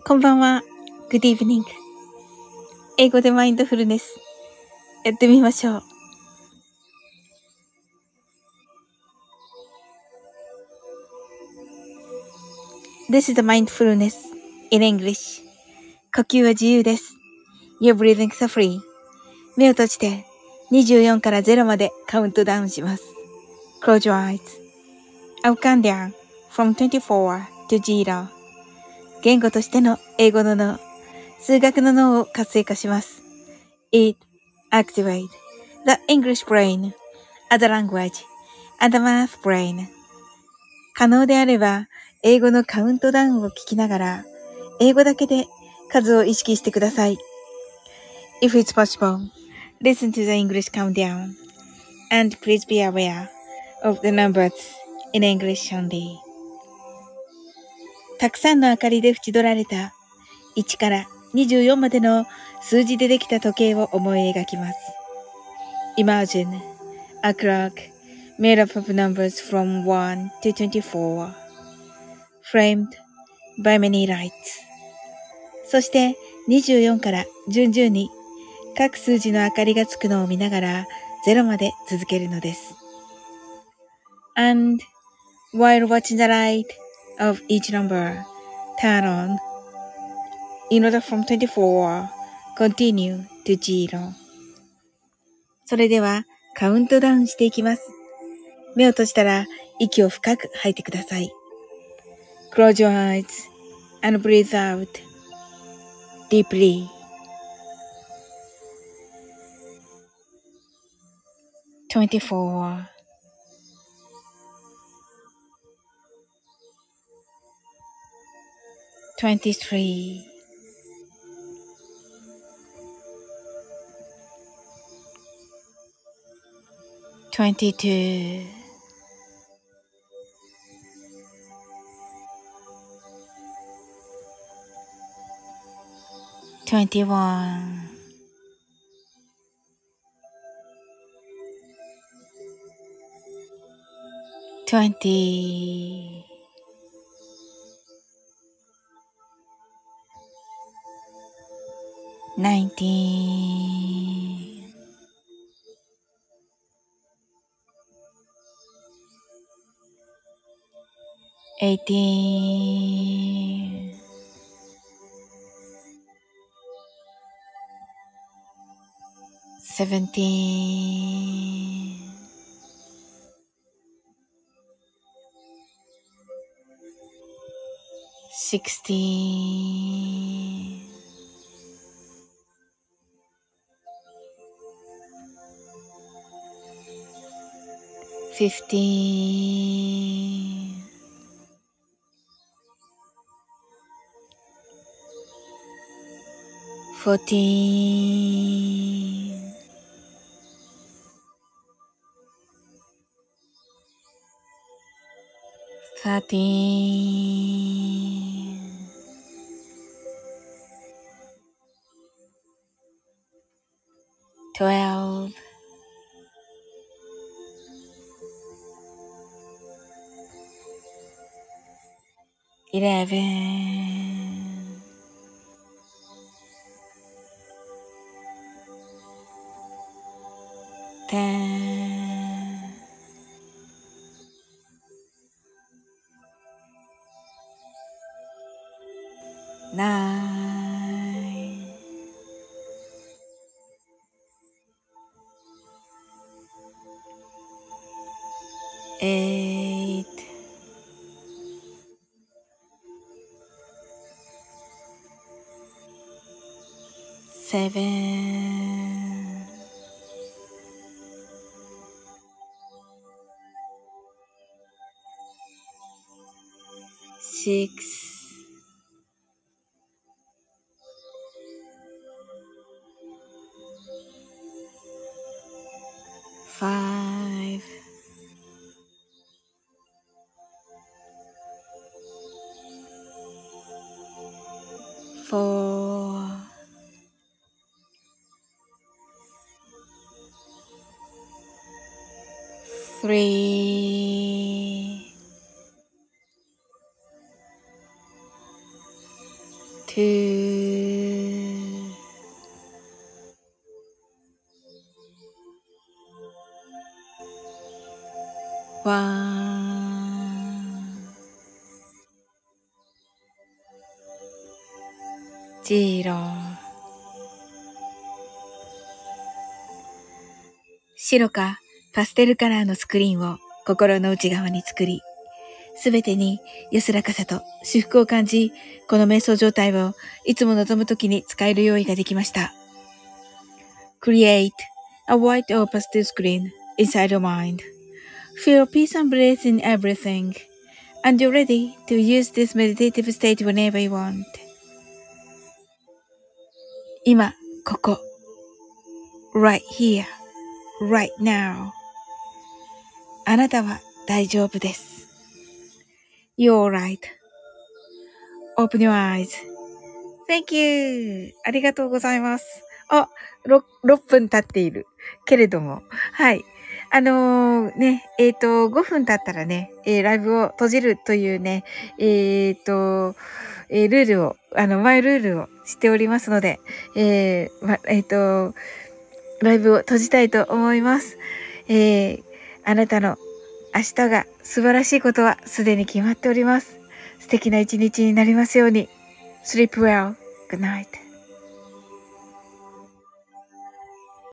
こんばんは。Good evening. 英語でマインドフルネス。やってみましょう。This is the mindfulness in English. 呼吸は自由です。You're breathing so free. 目を閉じて24から0までカウントダウンします。Close your eyes. I'll count down from 24 to 0. 言語としての英語の脳、数学の脳を活性化します。It activates the English brain as a language and the math brain. 可能であれば、英語のカウントダウンを聞きながら、英語だけで数を意識してください。If it's possible, listen to the English countdown, and please be aware of the numbers in English only. たくさんの明かりで縁取られた1から24までの数字でできた時計を思い描きます。Imagine a clock made up of numbers from 1 to 24, framed by many lights. そして24から順々に各数字の明かりがつくのを見ながら0まで続けるのです。And while watching the light of each number turn on, in order from 24, continue to 0. それではカウントダウンしていきます。目を閉じたら息を深く吐いてください。Close your eyes and breathe out deeply. 24 23 22 21 20 19 18 17 16 15 14 13 12 11 10 9 8 7 6 5 4 3 2 2 1 0。白かパステルカラーのスクリーンを心の内側に作り、すべてに安らかさと至福を感じ、この瞑想状態をいつも望むときに使える用意ができました。Create a white or pastel screen inside your mind. Feel peace and bliss in everything. And you're ready to use this meditative state whenever you want. 今、ここ。right here, right now. あなたは大丈夫です。You're right.Open your eyes.Thank you. ありがとうございます。あ、6分経っている。けれども。はい。5分経ったらね、ライブを閉じるというね、ルールを、マイルールをしておりますので、ライブを閉じたいと思います。あなたの明日が素晴らしいことはすでに決まっております。素敵な一日になりますように。Sleep well. Good night.